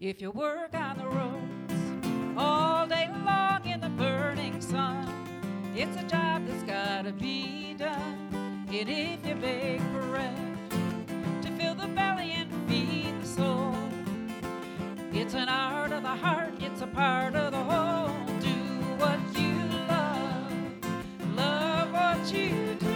If you work on the roads all day long in the burning sun, it's a job that's gotta be done. And if you bake bread to fill the belly and feed the soul, it's an art of the heart, it's a part of the whole. Do what you love, love what you do.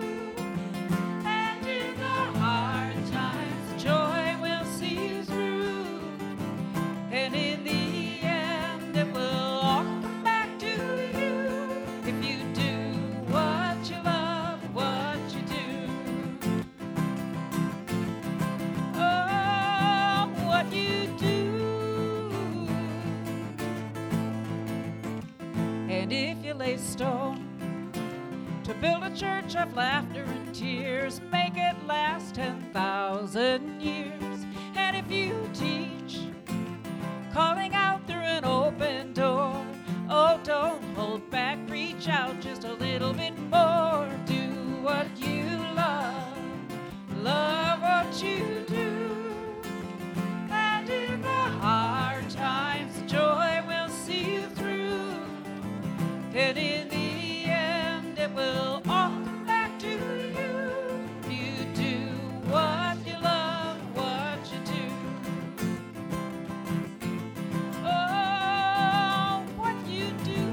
And in the hard times, the joy will see you through. And in the end, it will all come back to you. If you do what you love, what you do. Oh, what you do. And if you lay stone to build a church of laughter and tears, make it last 10,000 years. And if you teach, calling out through an open door, oh, don't hold back, reach out just a little bit more. Do what you love, love what you do. And in the hard times, joy will see you through. And in the end, it will all come back to you. You do what you love, what you do. Oh, what you do.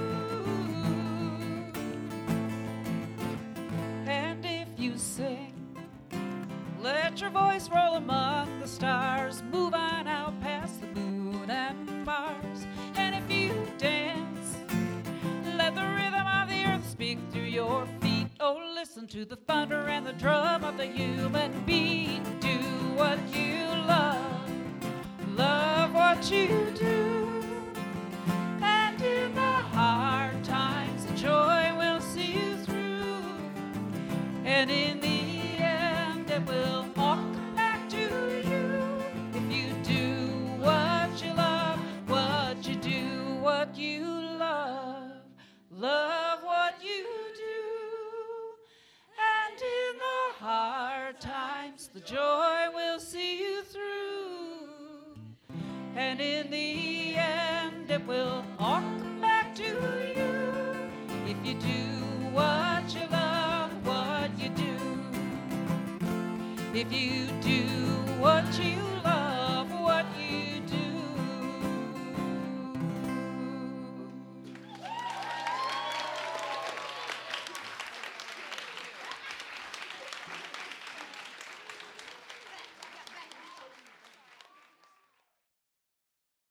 And if you sing, let your voice roll among the stars. Move on out past the moon and Mars. And if you dance, let the rhythm of the earth speak through your feet. Oh, listen to the thunder and the drum of the human beat. Do what you love, love what you do. And in the hard times, the joy will see you through. And in the end, it will all come back to you. If you do what you love, what you do, what you love, love what you do. And in the hard times, the joy will see you through. And in the end, it will all come back to you. If you do what you love, what you do. If you do what you